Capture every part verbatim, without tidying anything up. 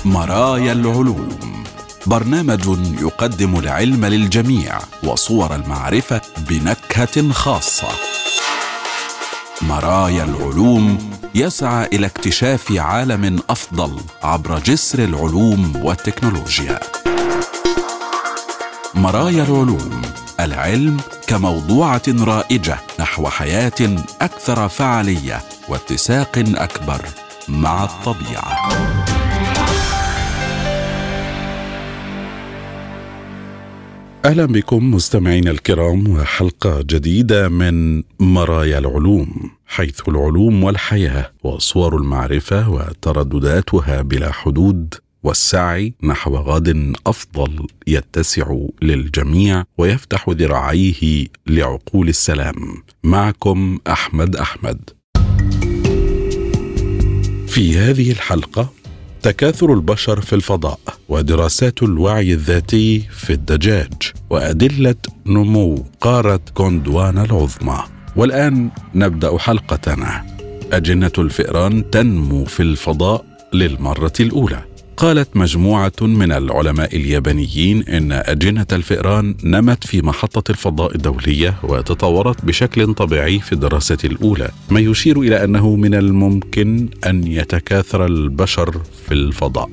مرايا العلوم، برنامج يقدم العلم للجميع وصور المعرفة بنكهة خاصة. مرايا العلوم يسعى إلى اكتشاف عالم أفضل عبر جسر العلوم والتكنولوجيا. مرايا العلوم، العلم كموضوعة رائجة نحو حياة أكثر فعالية واتساق أكبر مع الطبيعة. أهلا بكم مستمعين الكرام، وحلقة جديدة من مرايا العلوم، حيث العلوم والحياة وصور المعرفة وتردداتها بلا حدود، والسعي نحو غد أفضل يتسع للجميع ويفتح ذراعيه لعقول السلام. معكم أحمد أحمد. في هذه الحلقة تكاثر البشر في الفضاء، ودراسات الوعي الذاتي في الدجاج، وأدلة نمو قارة غوندوانا العظمى. والآن نبدأ حلقتنا. أجنة الفئران تنمو في الفضاء للمرة الأولى. قالت مجموعة من العلماء اليابانيين إن أجنة الفئران نمت في محطة الفضاء الدولية وتطورت بشكل طبيعي في الدراسة الأولى، ما يشير إلى أنه من الممكن أن يتكاثر البشر في الفضاء.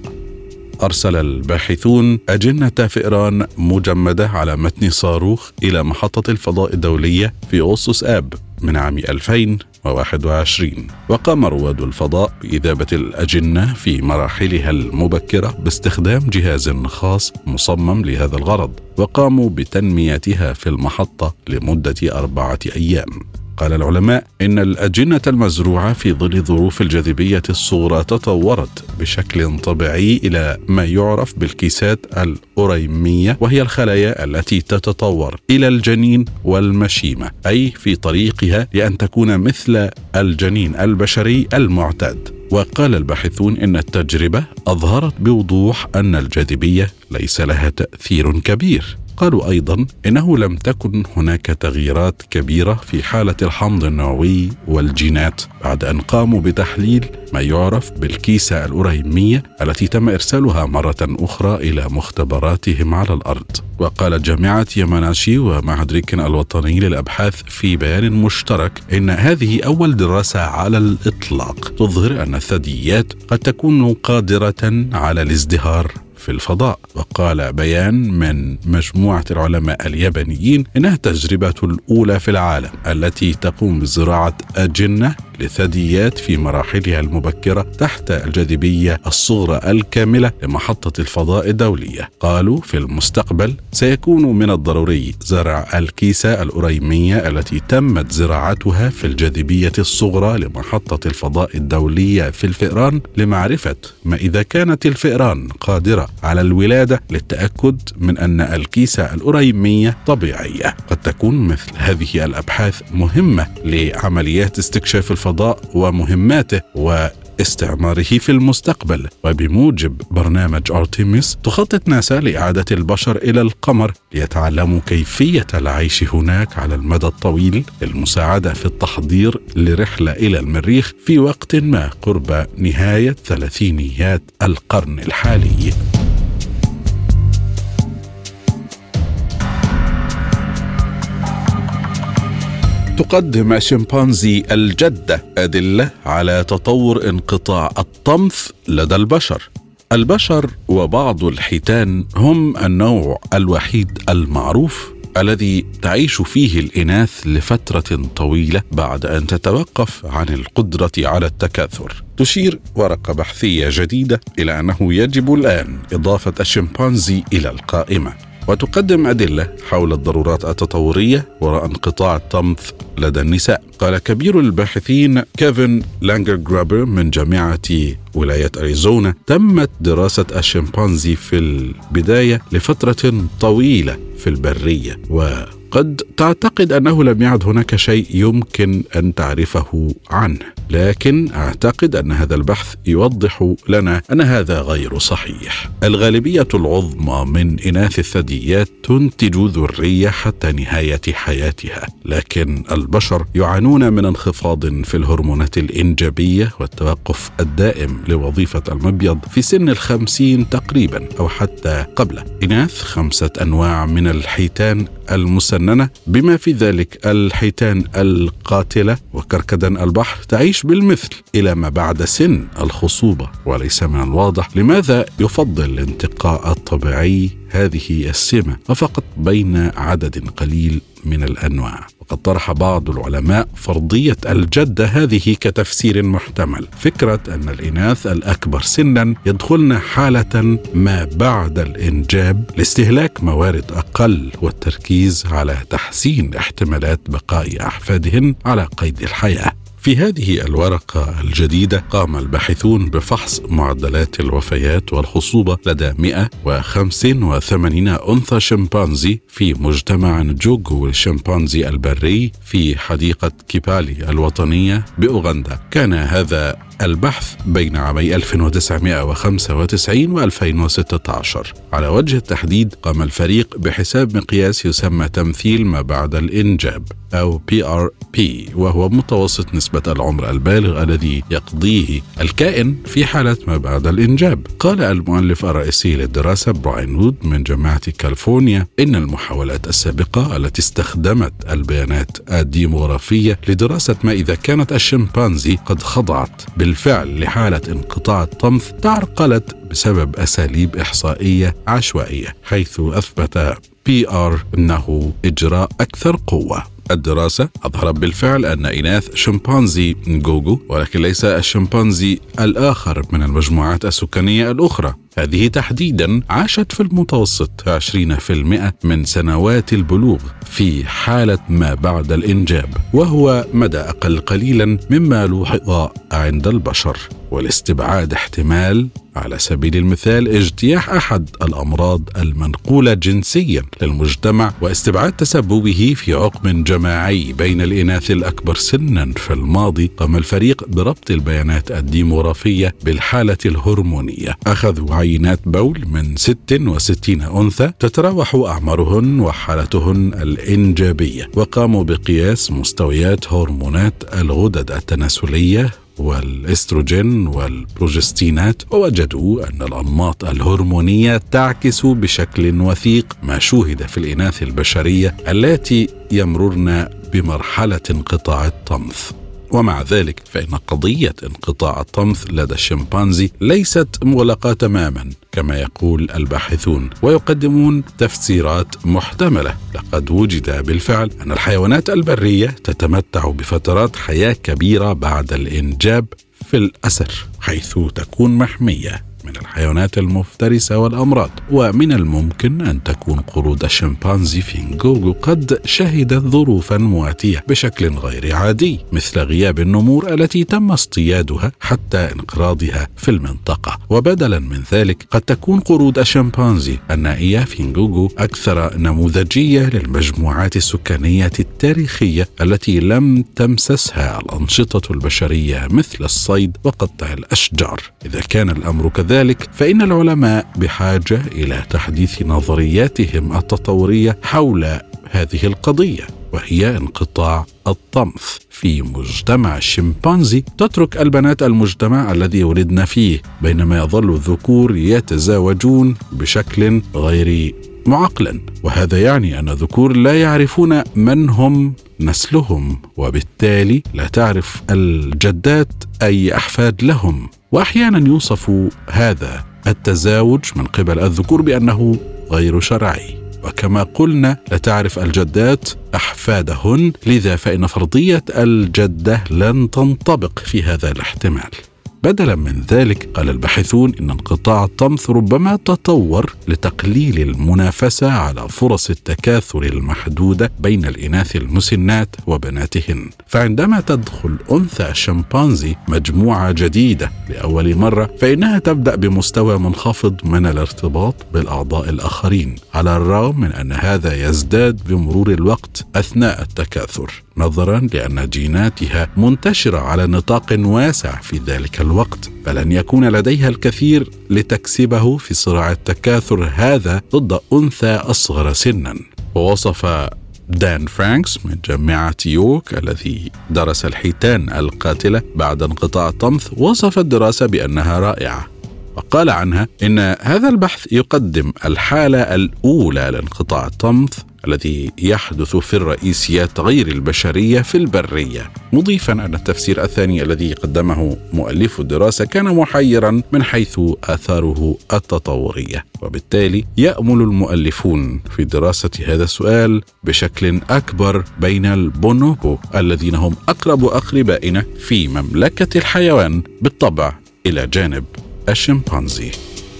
أرسل الباحثون أجنة فئران مجمدة على متن صاروخ إلى محطة الفضاء الدولية في أغسطس آب من عام ألفين وواحد وعشرين، وقام رواد الفضاء بإذابة الأجنة في مراحلها المبكرة باستخدام جهاز خاص مصمم لهذا الغرض، وقاموا بتنميتها في المحطة لمدة أربعة أيام. قال العلماء إن الأجنة المزروعة في ظل ظروف الجاذبية الصغرى تطورت بشكل طبيعي إلى ما يعرف بالكيسات الأوريمية، وهي الخلايا التي تتطور إلى الجنين والمشيمة، أي في طريقها لأن تكون مثل الجنين البشري المعتاد. وقال الباحثون إن التجربة أظهرت بوضوح أن الجاذبية ليس لها تأثير كبير. قالوا أيضا إنه لم تكن هناك تغييرات كبيرة في حالة الحمض النووي والجينات بعد أن قاموا بتحليل ما يعرف بالكيسة الأوريمية التي تم إرسالها مرة أخرى إلى مختبراتهم على الأرض. وقالت جامعة ياماناشي ومعهد ريكن الوطني للأبحاث في بيان مشترك إن هذه أول دراسة على الإطلاق تظهر أن الثدييات قد تكون قادرة على الازدهار في الفضاء. وقال بيان من مجموعة العلماء اليابانيين إنها التجربة الأولى في العالم التي تقوم بزراعة أجنة لثدييات في مراحلها المبكرة تحت الجاذبية الصغرى الكاملة لمحطة الفضاء الدولية. قالوا في المستقبل سيكون من الضروري زرع الكيسة الأوريمية التي تمت زراعتها في الجاذبية الصغرى لمحطة الفضاء الدولية في الفئران لمعرفة ما إذا كانت الفئران قادرة على الولادة، للتأكد من أن الكيسة الأوريمية طبيعية. قد تكون مثل هذه الأبحاث مهمة لعمليات استكشاف الفضاء ومهماته واستعماره في المستقبل. وبموجب برنامج أرتيميس تخطط ناسا لإعادة البشر إلى القمر ليتعلموا كيفية العيش هناك على المدى الطويل للمساعدة في التحضير لرحلة إلى المريخ في وقت ما قرب نهاية ثلاثينيات القرن الحالي. تقدم الشمبانزي الجدة أدلة على تطور انقطاع الطمث لدى البشر. البشر وبعض الحيتان هم النوع الوحيد المعروف الذي تعيش فيه الإناث لفترة طويلة بعد أن تتوقف عن القدرة على التكاثر. تشير ورقة بحثية جديدة إلى أنه يجب الآن إضافة الشمبانزي إلى القائمة، وتقدم أدلة حول الضرورات التطورية وراء انقطاع الطمث لدى النساء. قال كبير الباحثين كيفن لانجر-جرابر من جامعة ولاية أريزونا: تمت دراسة الشمبانزي في البداية لفترة طويلة في البرية، و قد تعتقد أنه لم يعد هناك شيء يمكن أن تعرفه عنه، لكن أعتقد أن هذا البحث يوضح لنا أن هذا غير صحيح. الغالبية العظمى من إناث الثدييات تنتج ذرية حتى نهاية حياتها، لكن البشر يعانون من انخفاض في الهرمونات الإنجابية والتوقف الدائم لوظيفة المبيض في سن الخمسين تقريبا أو حتى قبله. إناث خمسة أنواع من الحيتان المسننة بما في ذلك الحيتان القاتلة وكركدن البحر تعيش بالمثل إلى ما بعد سن الخصوبة، وليس من الواضح لماذا يفضل الانتقاء الطبيعي هذه السمة وفقط بين عدد قليل من الأنواع. وقد طرح بعض العلماء فرضية الجدة هذه كتفسير محتمل، فكرة أن الإناث الأكبر سنا يدخلن حالة ما بعد الإنجاب لاستهلاك موارد أقل والتركيز على تحسين احتمالات بقاء أحفادهن على قيد الحياة. في هذه الورقة الجديدة قام الباحثون بفحص معدلات الوفيات والخصوبة لدى مئة وخمسة وثمانين أنثى شمبانزي في مجتمع نجوغو الشمبانزي البري في حديقة كيبالي الوطنية بأوغندا. كان هذا البحث بين عامي ألف وتسعمائة وخمسة وتسعين و ألفين وستة عشر. على وجه التحديد قام الفريق بحساب مقياس يسمى تمثيل ما بعد الإنجاب أو بي آر بي، وهو متوسط نسبة العمر البالغ الذي يقضيه الكائن في حالة ما بعد الإنجاب. قال المؤلف الرئيسي للدراسة براين وود من جامعة كاليفورنيا إن المحاولات السابقة التي استخدمت البيانات الديموغرافية لدراسة ما إذا كانت الشمبانزي قد خضعت بالفعل لحالة انقطاع الطمث تعرقلت بسبب أساليب إحصائية عشوائية، حيث أثبت بي آر أنه إجراء أكثر قوة. الدراسة أظهرت بالفعل أن إناث شمبانزي نجوغو، ولكن ليس الشمبانزي الآخر من المجموعات السكانية الأخرى، هذه تحديدا عاشت في المتوسط عشرين بالمئة من سنوات البلوغ في حالة ما بعد الإنجاب، وهو مدى أقل قليلا مما لوحظ عند البشر، والاستبعاد احتمال على سبيل المثال اجتياح أحد الأمراض المنقولة جنسيا للمجتمع واستبعاد تسببه في عقم جماعي بين الإناث الأكبر سنا في الماضي. قام الفريق بربط البيانات الديموغرافية بالحالة الهرمونية. أخذوا عينات بول من ستة وستين أنثى تتراوح أعمارهن وحالتهن الإنجابية، وقاموا بقياس مستويات هرمونات الغدد التناسلية والاستروجين والبروجستينات، ووجدوا أن الأنماط الهرمونية تعكس بشكل وثيق ما شوهد في الإناث البشرية التي يمررن بمرحلة انقطاع الطمث. ومع ذلك فإن قضية انقطاع الطمث لدى الشمبانزي ليست مغلقة تماما كما يقول الباحثون، ويقدمون تفسيرات محتملة. لقد وجد بالفعل أن الحيوانات البرية تتمتع بفترات حياة كبيرة بعد الإنجاب في الأسر، حيث تكون محمية من الحيوانات المفترسة والأمراض. ومن الممكن أن تكون قرود الشمبانزي في نجوغو قد شهدت ظروفا مواتية بشكل غير عادي، مثل غياب النمور التي تم اصطيادها حتى انقراضها في المنطقة. وبدلا من ذلك قد تكون قرود الشمبانزي النائية في نجوغو أكثر نموذجية للمجموعات السكانية التاريخية التي لم تمسسها الأنشطة البشرية مثل الصيد وقطع الأشجار. إذا كان الأمر كذلك ذلك فإن العلماء بحاجة إلى تحديث نظرياتهم التطورية حول هذه القضية، وهي انقطاع الطمث في مجتمع الشمبانزي. تترك البنات المجتمع الذي ولدن فيه، بينما يظل الذكور يتزاوجون بشكل غير معقل، وهذا يعني أن الذكور لا يعرفون من هم نسلهم، وبالتالي لا تعرف الجدات أي أحفاد لهم. وأحيانا يوصف هذا التزاوج من قبل الذكور بأنه غير شرعي، وكما قلنا لا تعرف الجدات أحفادهن، لذا فإن فرضية الجدة لن تنطبق في هذا الاحتمال. بدلا من ذلك، قال الباحثون إن انقطاع الطمث ربما تطور لتقليل المنافسة على فرص التكاثر المحدودة بين الإناث المسنات وبناتهن. فعندما تدخل أنثى شمبانزي مجموعة جديدة لأول مرة، فإنها تبدأ بمستوى منخفض من الارتباط بالأعضاء الآخرين، على الرغم من أن هذا يزداد بمرور الوقت أثناء التكاثر، نظرا لأن جيناتها منتشرة على نطاق واسع في ذلك الوقت، فلن يكون لديها الكثير لتكسبه في صراع التكاثر هذا ضد أنثى أصغر سنا. ووصف دان فرانكس من جامعة يورك الذي درس الحيتان القاتلة بعد انقطاع الطمث، وصف الدراسة بأنها رائعة، وقال عنها إن هذا البحث يقدم الحالة الأولى لانقطاع الطمث الذي يحدث في الرئيسيات غير البشرية في البرية، مضيفا أن التفسير الثاني الذي قدمه مؤلف الدراسة كان محيرا من حيث آثاره التطورية. وبالتالي يأمل المؤلفون في دراسة هذا السؤال بشكل أكبر بين البونوبو الذين هم أقرب أقربائنا في مملكة الحيوان بالطبع إلى جانب الشمبانزي.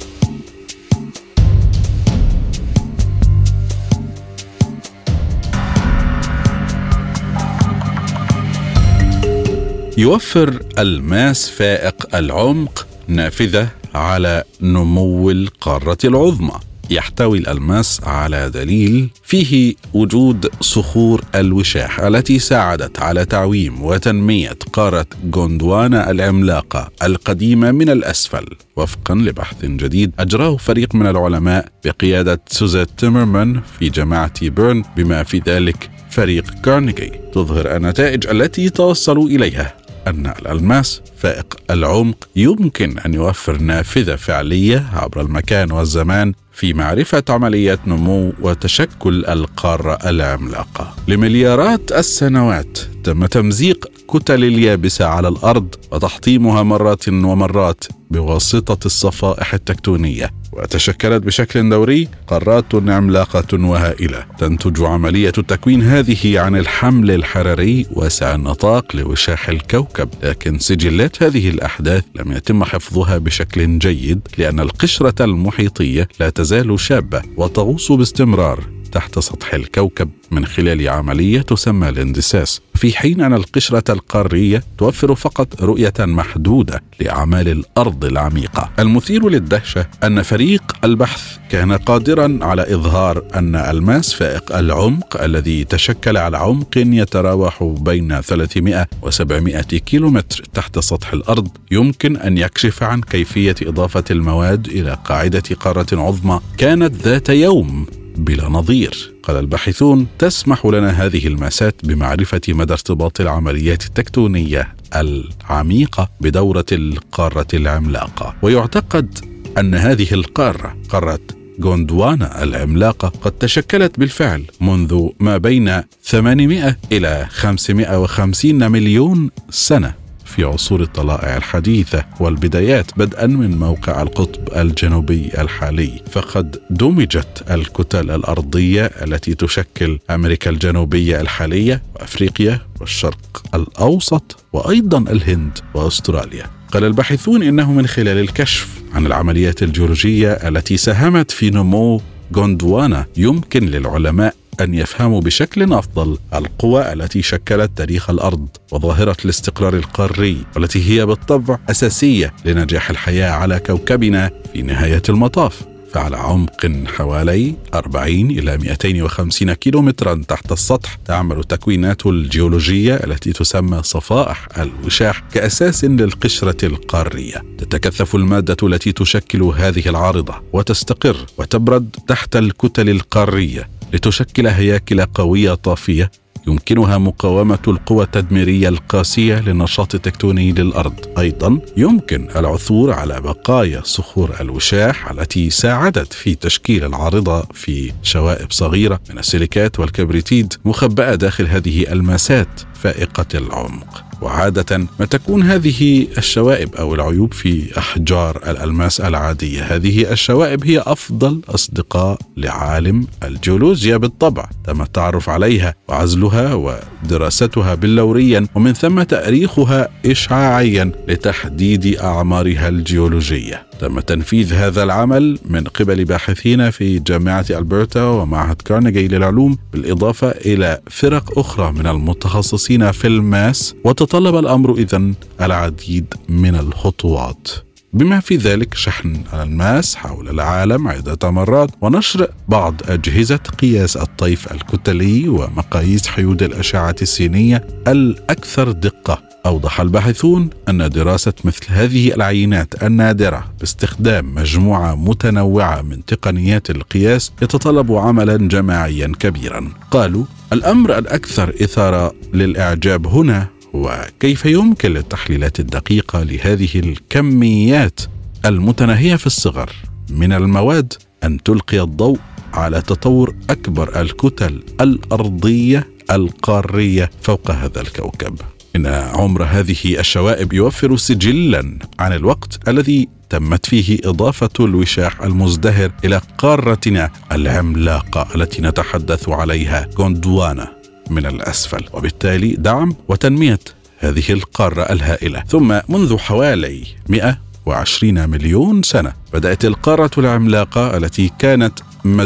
يوفر الماس فائق العمق نافذة على نمو القارة العظمى. يحتوي الألماس على دليل فيه وجود صخور الوشاح التي ساعدت على تعويم وتنمية قارة غوندوانا العملاقة القديمة من الأسفل، وفقا لبحث جديد أجراه فريق من العلماء بقيادة سوزيت تيمرمان في جامعة بيرن، بما في ذلك فريق كارنيجي. تظهر النتائج التي توصلوا إليها أن الألماس فائق العمق يمكن أن يوفر نافذة فعلية عبر المكان والزمان في معرفة عمليات نمو وتشكل القارة العملاقة. لمليارات السنوات تم تمزيق كتل اليابسة على الأرض وتحطيمها مرات ومرات بواسطة الصفائح التكتونية، وتشكلت بشكل دوري قارات عملاقة وهائلة تنتج عملية التكوين هذه عن الحمل الحراري واسع النطاق لوشاح الكوكب. لكن سجلات هذه الأحداث لم يتم حفظها بشكل جيد، لأن القشرة المحيطية لا تزال شابة وتغوص باستمرار تحت سطح الكوكب من خلال عملية تسمى الاندساس، في حين أن القشرة القارية توفر فقط رؤية محدودة لأعمال الأرض العميقة. المثير للدهشة أن فريق البحث كان قادرا على إظهار أن الماس فائق العمق الذي تشكل على عمق يتراوح بين ثلاثمائة وسبعمائة كيلومتر تحت سطح الأرض يمكن أن يكشف عن كيفية إضافة المواد إلى قاعدة قارة عظمى كانت ذات يوم بلا نظير. قال الباحثون: تسمح لنا هذه الماسات بمعرفة مدى ارتباط العمليات التكتونية العميقة بدورة القارة العملاقة، ويعتقد أن هذه القارة، قارة غوندوانا العملاقة، قد تشكلت بالفعل منذ ما بين ثمانمائة إلى خمسمائة وخمسين مليون سنة في عصور الطلائع الحديثة والبدايات، بدءا من موقع القطب الجنوبي الحالي. فقد دمجت الكتل الأرضية التي تشكل أمريكا الجنوبية الحالية وأفريقيا والشرق الأوسط وأيضا الهند وأستراليا. قال الباحثون إنه من خلال الكشف عن العمليات الجيولوجية التي ساهمت في نمو غوندوانا يمكن للعلماء أن يفهموا بشكل أفضل القوى التي شكلت تاريخ الأرض وظاهرة الاستقرار القاري، والتي هي بالطبع أساسية لنجاح الحياة على كوكبنا في نهاية المطاف. فعلى عمق حوالي أربعين إلى مئتين وخمسين كيلومترا تحت السطح تعمل التكوينات الجيولوجية التي تسمى صفائح الوشاح كأساس للقشرة القارية. تتكثف المادة التي تشكل هذه العارضة وتستقر وتبرد تحت الكتل القارية لتشكل هياكل قوية طافية يمكنها مقاومة القوى التدميرية القاسية للنشاط التكتوني للأرض. أيضا يمكن العثور على بقايا صخور الوشاح التي ساعدت في تشكيل العارضة في شوائب صغيرة من السيليكات والكبريتيد مخبأة داخل هذه الماسات فائقة العمق. وعادة ما تكون هذه الشوائب أو العيوب في أحجار الألماس العادية. هذه الشوائب هي أفضل أصدقاء لعالم الجيولوجيا بالطبع. تم التعرف عليها وعزلها ودراستها بلوريا، ومن ثم تأريخها إشعاعيا لتحديد أعمارها الجيولوجية. تم تنفيذ هذا العمل من قبل باحثين في جامعة ألبرتا ومعهد كارنيجي للعلوم، بالإضافة إلى فرق أخرى من المتخصصين في الماس. وتطلب الأمر إذن العديد من الخطوات، بما في ذلك شحن الألماس حول العالم عدة مرات، ونشر بعض أجهزة قياس الطيف الكتلي ومقاييس حيود الأشعة السينية الأكثر دقة. أوضح الباحثون أن دراسة مثل هذه العينات النادرة باستخدام مجموعة متنوعة من تقنيات القياس يتطلب عملا جماعيا كبيرا. قالوا: الأمر الأكثر إثارة للإعجاب هنا وكيف يمكن للتحليلات الدقيقة لهذه الكميات المتناهية في الصغر من المواد أن تلقي الضوء على تطور أكبر الكتل الأرضية القارية فوق هذا الكوكب. إن عمر هذه الشوائب يوفر سجلا عن الوقت الذي تمت فيه إضافة الوشاح المزدهر إلى قارتنا العملاقة التي نتحدث عليها غوندوانا من الأسفل، وبالتالي دعم وتنمية هذه القارة الهائلة. ثم منذ حوالي مئة وعشرين مليون سنة بدأت القارة العملاقة التي كانت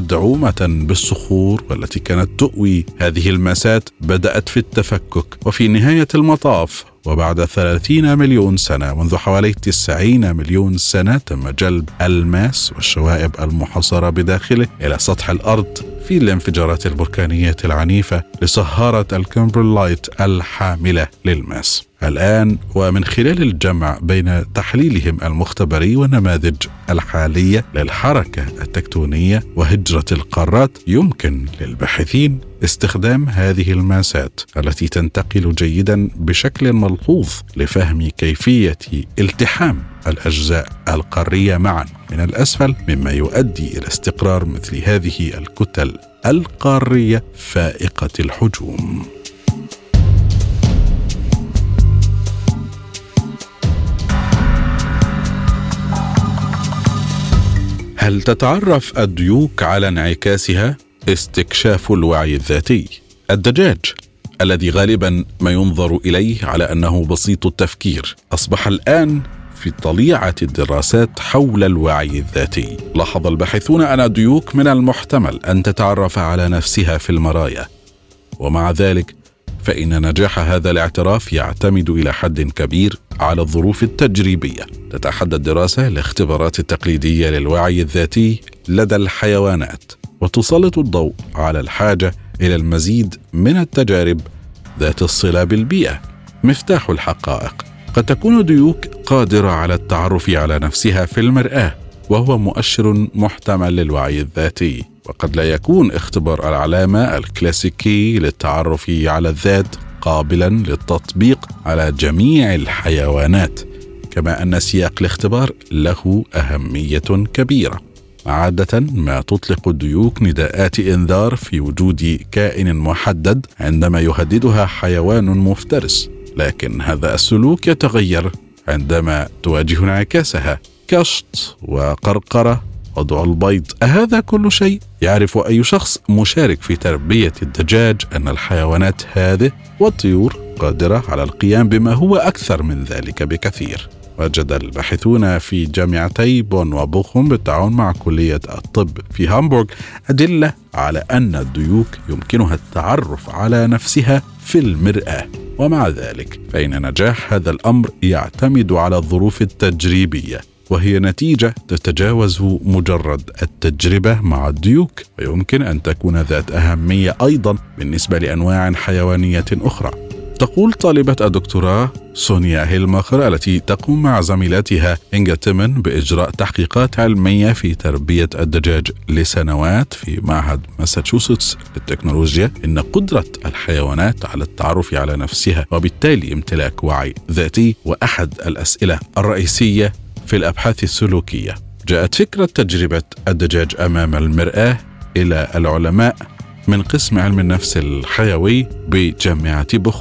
مدعومة بالصخور والتي كانت تؤوي هذه الماسات بدأت في التفكك، وفي نهاية المطاف وبعد ثلاثين مليون سنة منذ حوالي تسعين مليون سنة تم جلب الماس والشوائب المحصرة بداخله إلى سطح الأرض في الانفجارات البركانية العنيفة لصهارة الكمبرلايت الحاملة للماس. الآن ومن خلال الجمع بين تحليلهم المختبري والنماذج الحالية للحركة التكتونية وهجرة القارات، يمكن للباحثين استخدام هذه الماسات التي تنتقل جيدا بشكل ملحوظ لفهم كيفية التحام الأجزاء القارية معا من الأسفل، مما يؤدي إلى استقرار مثل هذه الكتل القارية فائقة الحجوم. هل تتعرف الديوك على انعكاسها؟ استكشاف الوعي الذاتي. الدجاج الذي غالبا ما ينظر إليه على أنه بسيط التفكير أصبح الآن في طليعة الدراسات حول الوعي الذاتي. لاحظ الباحثون أن الديوك من المحتمل أن تتعرف على نفسها في المرايا، ومع ذلك فإن نجاح هذا الاعتراف يعتمد إلى حد كبير على الظروف التجريبية. تتحدى الدراسة الاختبارات التقليدية للوعي الذاتي لدى الحيوانات، وتسلط الضوء على الحاجة إلى المزيد من التجارب ذات الصلة بالبيئة. مفتاح الحقائق. قد تكون الديوك قادرة على التعرف على نفسها في المرآة، وهو مؤشر محتمل للوعي الذاتي. وقد لا يكون اختبار العلامة الكلاسيكي للتعرف على الذات قابلا للتطبيق على جميع الحيوانات، كما أن سياق الاختبار له أهمية كبيرة. عادة ما تطلق الديوك نداءات إنذار في وجود كائن محدد عندما يهددها حيوان مفترس، لكن هذا السلوك يتغير عندما تواجه انعكاسها كشط وقرقرة وضع البيض. أهذا كل شيء؟ يعرف أي شخص مشارك في تربية الدجاج أن الحيوانات هذه والطيور قادرة على القيام بما هو أكثر من ذلك بكثير. وجد الباحثون في جامعتي بون وبوخم بالتعاون مع كلية الطب في هامبورغ أدلة على أن الديوك يمكنها التعرف على نفسها في المرآة، ومع ذلك فإن نجاح هذا الأمر يعتمد على الظروف التجريبية، وهي نتيجة تتجاوز مجرد التجربة مع الديوك، ويمكن أن تكون ذات أهمية أيضا بالنسبة لأنواع حيوانية أخرى. تقول طالبة الدكتوراه سونيا هيلماخر التي تقوم مع زميلاتها إنجا تيمن بإجراء تحقيقات علمية في تربية الدجاج لسنوات في معهد ماساتشوستس للتكنولوجيا، إن قدرة الحيوانات على التعرف على نفسها وبالتالي امتلاك وعي ذاتي وأحد الأسئلة الرئيسية في الأبحاث السلوكية. جاءت فكرة تجربة الدجاج أمام المرآة إلى العلماء من قسم علم النفس الحيوي بجامعة بوخم.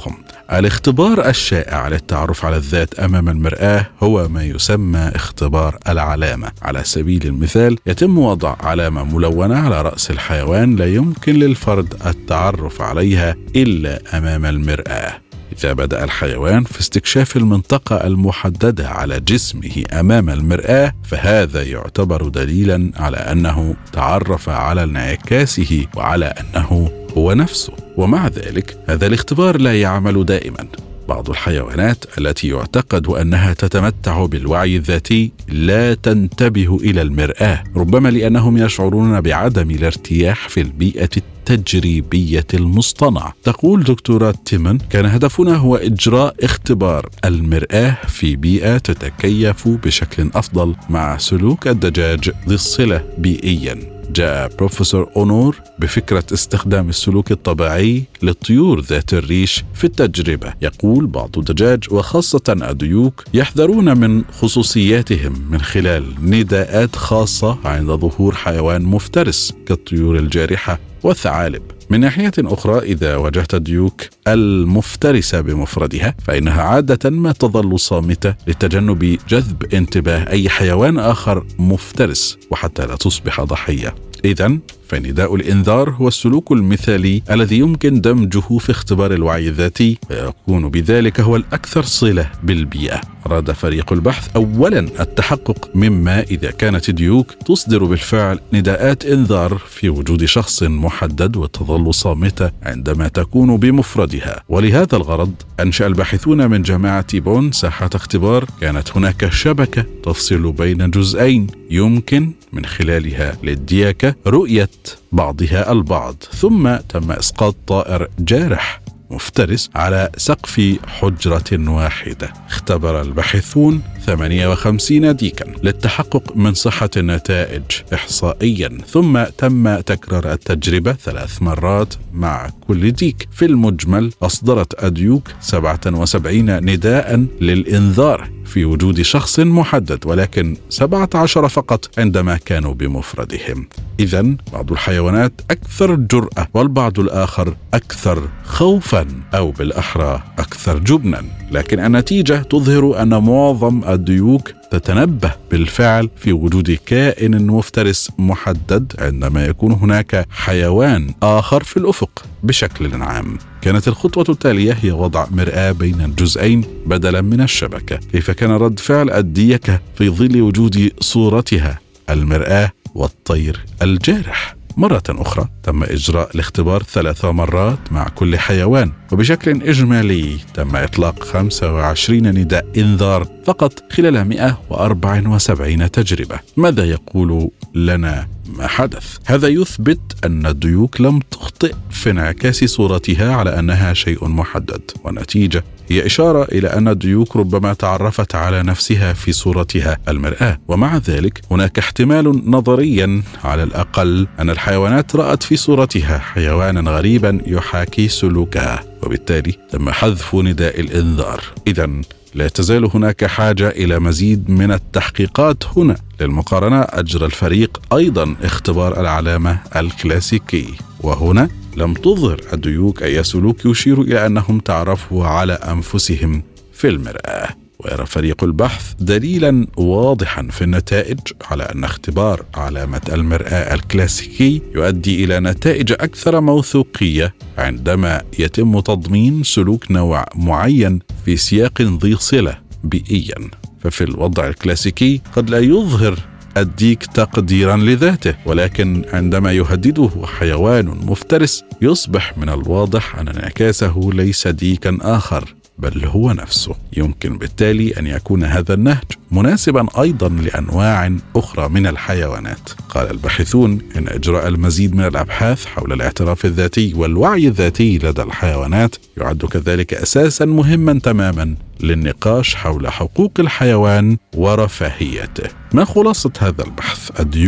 الاختبار الشائع للتعرف على الذات أمام المرآة هو ما يسمى اختبار العلامة. على سبيل المثال، يتم وضع علامة ملونة على رأس الحيوان لا يمكن للفرد التعرف عليها إلا أمام المرآة. إذا بدأ الحيوان في استكشاف المنطقة المحددة على جسمه أمام المرآة، فهذا يعتبر دليلا على أنه تعرف على انعكاسه وعلى أنه هو نفسه. ومع ذلك هذا الاختبار لا يعمل دائما. بعض الحيوانات التي يعتقد أنها تتمتع بالوعي الذاتي لا تنتبه إلى المرآة، ربما لأنهم يشعرون بعدم الارتياح في البيئة التجريبية المصطنعة. تقول دكتورة تيمن: كان هدفنا هو إجراء اختبار المرآة في بيئة تتكيف بشكل أفضل مع سلوك الدجاج ذي الصلة بيئيا. جاء بروفيسور أونور بفكرة استخدام السلوك الطبيعي للطيور ذات الريش في التجربة. يقول: بعض الدجاج وخاصة الديوك يحذرون من خصوصياتهم من خلال نداءات خاصة عند ظهور حيوان مفترس كالطيور الجارحة والثعالب. من ناحية أخرى، إذا واجهت الديوك المفترسة بمفردها فإنها عادة ما تظل صامتة لتجنب جذب انتباه أي حيوان آخر مفترس وحتى لا تصبح ضحية. إذن فنداء الإنذار هو السلوك المثالي الذي يمكن دمجه في اختبار الوعي الذاتي، ويكون بذلك هو الأكثر صلة بالبيئة. أراد فريق البحث أولا التحقق مما إذا كانت الديوك تصدر بالفعل نداءات إنذار في وجود شخص محدد وتظل صامتة عندما تكون بمفردها. ولهذا الغرض أنشأ الباحثون من جامعة بون ساحة اختبار كانت هناك شبكة تفصل بين جزئين يمكن من خلالها للديكة رؤية بعضها البعض، ثم تم إسقاط طائر جارح مفترس على سقف حجرة واحدة. اختبر الباحثون ثمانية وخمسين ديكا للتحقق من صحة النتائج إحصائيا، ثم تم تكرار التجربة ثلاث مرات مع كل ديك. في المجمل أصدرت الديوك سبعة وسبعين نداء للإنذار في وجود شخص محدد، ولكن سبعة عشر فقط عندما كانوا بمفردهم. إذن بعض الحيوانات أكثر جرأة والبعض الآخر أكثر خوفا، أو بالأحرى أكثر جبنا. لكن النتيجة تظهر أن معظم الديوك تتنبه بالفعل في وجود كائن مفترس محدد عندما يكون هناك حيوان آخر في الأفق بشكل عام. كانت الخطوة التالية هي وضع مرآة بين الجزئين بدلا من الشبكة. كيف كان رد فعل الديكة في ظل وجود صورتها المرآة والطير الجارح؟ مرة أخرى تم إجراء الاختبار ثلاث مرات مع كل حيوان، وبشكل إجمالي تم إطلاق خمسة وعشرين نداء إنذار فقط خلال مئة وأربعة وسبعين تجربة. ماذا يقول لنا ما حدث؟ هذا يثبت أن الديوك لم تخطئ في انعكاس صورتها على أنها شيء محدد، والنتيجة هي إشارة إلى أن الديوك ربما تعرفت على نفسها في صورتها المرآة. ومع ذلك هناك احتمال نظريا على الأقل أن الحيوانات رأت في صورتها حيوانا غريبا يحاكي سلوكها، وبالتالي تم حذف نداء الإنذار. إذن لا تزال هناك حاجة إلى مزيد من التحقيقات هنا. للمقارنة أجرى الفريق أيضا اختبار العلامة الكلاسيكي، وهنا لم تظهر الديوك أي سلوك يشير إلى أنهم تعرفوا على أنفسهم في المرآة. ويرى فريق البحث دليلا واضحا في النتائج على أن اختبار علامة المرآة الكلاسيكي يؤدي إلى نتائج أكثر موثوقية عندما يتم تضمين سلوك نوع معين في سياق ذي صلة بيئيا. ففي الوضع الكلاسيكي قد لا يظهر الديك تقديرا لذاته، ولكن عندما يهدده حيوان مفترس يصبح من الواضح أن انعكاسه ليس ديكا آخر بل هو نفسه. يمكن بالتالي أن يكون هذا النهج مناسبا أيضا لأنواع أخرى من الحيوانات. قال الباحثون إن إجراء المزيد من الأبحاث حول الاعتراف الذاتي والوعي الذاتي لدى الحيوانات يعد كذلك أساسا مهما تماما للنقاش حول حقوق الحيوان ورفاهيته. ما خلاصة هذا البحث؟ الديوك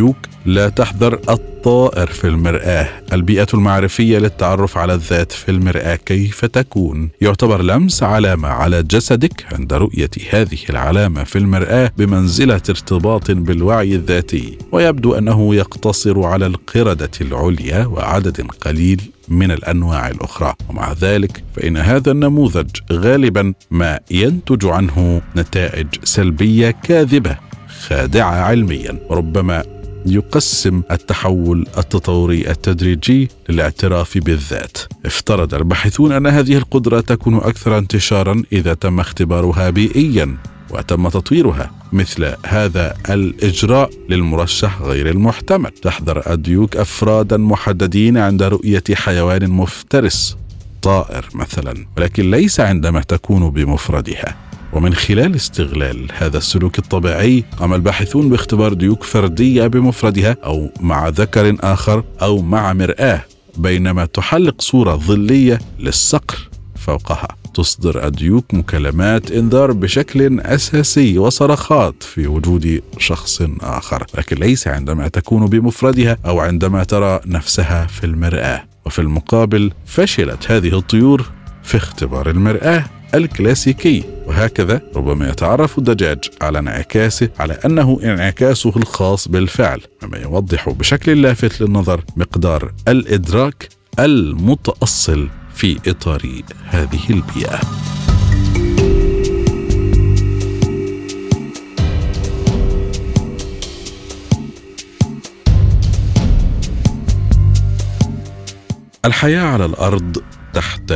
لا تحذر الطائر في المرآة. البيئة المعرفية للتعرف على الذات في المرآة كيف تكون؟ يعتبر لمس علامة على جسدك عند رؤية هذه العلامة في المرآة بمنزلة ارتباط بالوعي الذاتي، ويبدو أنه يقتصر على القردة العليا وعدد قليل من الأنواع الأخرى. ومع ذلك فإن هذا النموذج غالبا ما ينتج عنه نتائج سلبية كاذبة خادعة علميا، وربما يقسم التحول التطوري التدريجي للاعتراف بالذات. افترض الباحثون أن هذه القدرة تكون أكثر انتشارا إذا تم اختبارها بيئيا وتم تطويرها، مثل هذا الإجراء للمرشح غير المحتمل. تحذر الديوك أفرادا محددين عند رؤية حيوان مفترس، طائر مثلا، ولكن ليس عندما تكون بمفردها. ومن خلال استغلال هذا السلوك الطبيعي قام الباحثون باختبار ديوك فردية بمفردها أو مع ذكر آخر أو مع مرآة، بينما تحلق صورة ظلية للصقر فوقها. تصدر الديوك مكالمات إنذار بشكل أساسي وصرخات في وجود شخص آخر، لكن ليس عندما تكون بمفردها أو عندما ترى نفسها في المرآة. وفي المقابل فشلت هذه الطيور في اختبار المرآة الكلاسيكي، وهكذا ربما يتعرف الدجاج على انعكاسه على أنه انعكاسه الخاص بالفعل، مما يوضح بشكل لافت للنظر مقدار الإدراك المتأصل في إطار هذه البيئة. الحياة على الأرض تحت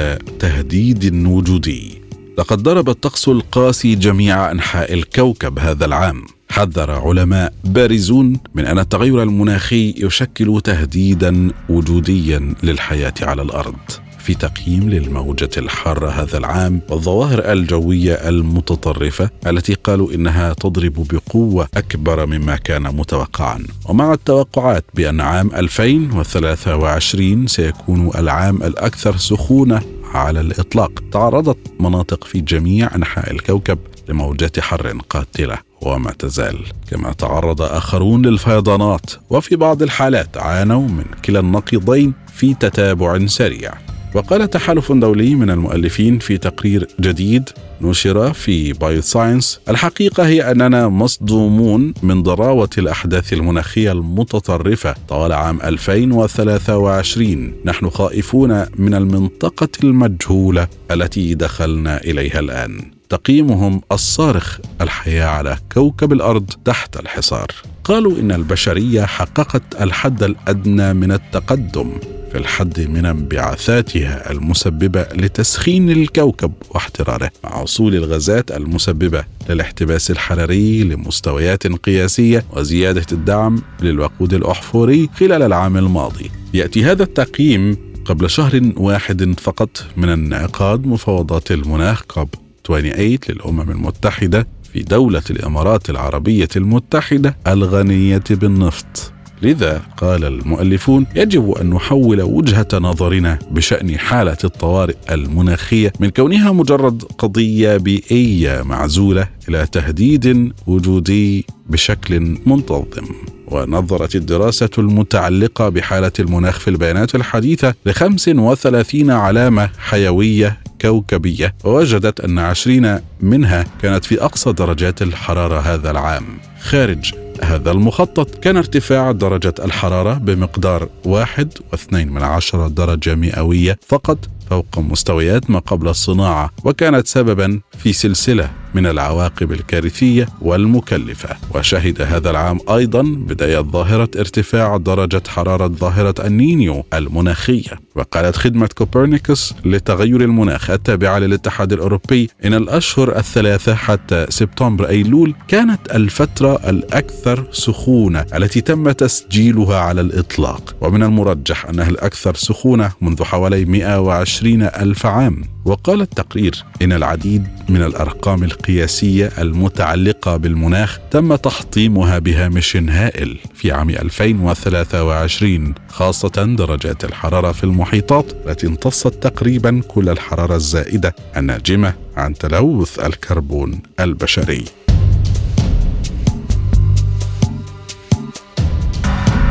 تهديد وجودي. لقد ضرب الطقس القاسي جميع أنحاء الكوكب هذا العام. حذر علماء بارزون من أن التغير المناخي يشكل تهديدا وجوديا للحياة على الأرض. في تقييم للموجة الحارة هذا العام والظواهر الجوية المتطرفة التي قالوا إنها تضرب بقوة أكبر مما كان متوقعا، ومع التوقعات بأن عام ألفين وثلاثة وعشرين سيكون العام الأكثر سخونة على الإطلاق، تعرضت مناطق في جميع أنحاء الكوكب لموجات حر قاتلة وما تزال، كما تعرض آخرون للفيضانات، وفي بعض الحالات عانوا من كلا النقيضين في تتابع سريع. وقال تحالف دولي من المؤلفين في تقرير جديد نشر في بايوساينس: الحقيقة هي أننا مصدومون من ضراوة الأحداث المناخية المتطرفة طوال عام ألفين وثلاثة وعشرين. نحن خائفون من المنطقة المجهولة التي دخلنا إليها الآن. تقييمهم الصارخ: الحياة على كوكب الأرض تحت الحصار. قالوا إن البشرية حققت الحد الأدنى من التقدم في الحد من انبعاثاتها المسببة لتسخين الكوكب واحتراره، مع وصول الغازات المسببة للاحتباس الحراري لمستويات قياسية وزيادة الدعم للوقود الأحفوري خلال العام الماضي. يأتي هذا التقييم قبل شهر واحد فقط من انعقاد مفاوضات المناخ كوب ثمانية وعشرين للأمم المتحدة في دولة الإمارات العربية المتحدة الغنية بالنفط. لذا قال المؤلفون: يجب أن نحول وجهة نظرنا بشأن حالة الطوارئ المناخية من كونها مجرد قضية بيئية معزولة إلى تهديد وجودي بشكل منتظم. ونظرت الدراسة المتعلقة بحالة المناخ في البيانات الحديثة لخمس وثلاثين علامة حيوية كوكبية، ووجدت أن عشرين منها كانت في أقصى درجات الحرارة هذا العام. خارج هذا المخطط كان ارتفاع درجة الحرارة بمقدار واحد واثنين من عشرة درجة مئوية فقط فوق مستويات ما قبل الصناعة، وكانت سببا في سلسلة من العواقب الكارثية والمكلفة. وشهد هذا العام أيضا بداية ظاهرة ارتفاع درجة حرارة ظاهرة النينيو المناخية. وقالت خدمة كوبرنيكوس لتغير المناخ التابعة للاتحاد الأوروبي إن الأشهر الثلاثة حتى سبتمبر أيلول كانت الفترة الأكثر سخونة التي تم تسجيلها على الإطلاق، ومن المرجح أنها الأكثر سخونة منذ حوالي مئة وعشرين ألف عام. وقال التقرير إن العديد من الأرقام القياسية المتعلقة بالمناخ تم تحطيمها بهامش هائل في عام ألفين وثلاثة وعشرين، خاصة درجات الحرارة في المحيطات التي امتصت تقريبا كل الحرارة الزائدة الناجمة عن تلوث الكربون البشري.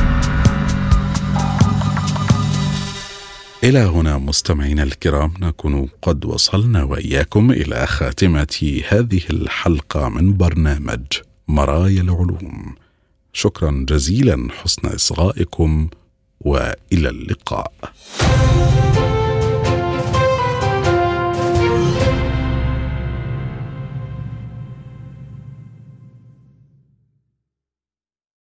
إلى هنا مستمعينا الكرام نكون قد وصلنا وإياكم إلى خاتمة هذه الحلقة من برنامج مرايا العلوم. شكرا جزيلا حسن إصغائكم وإلى اللقاء.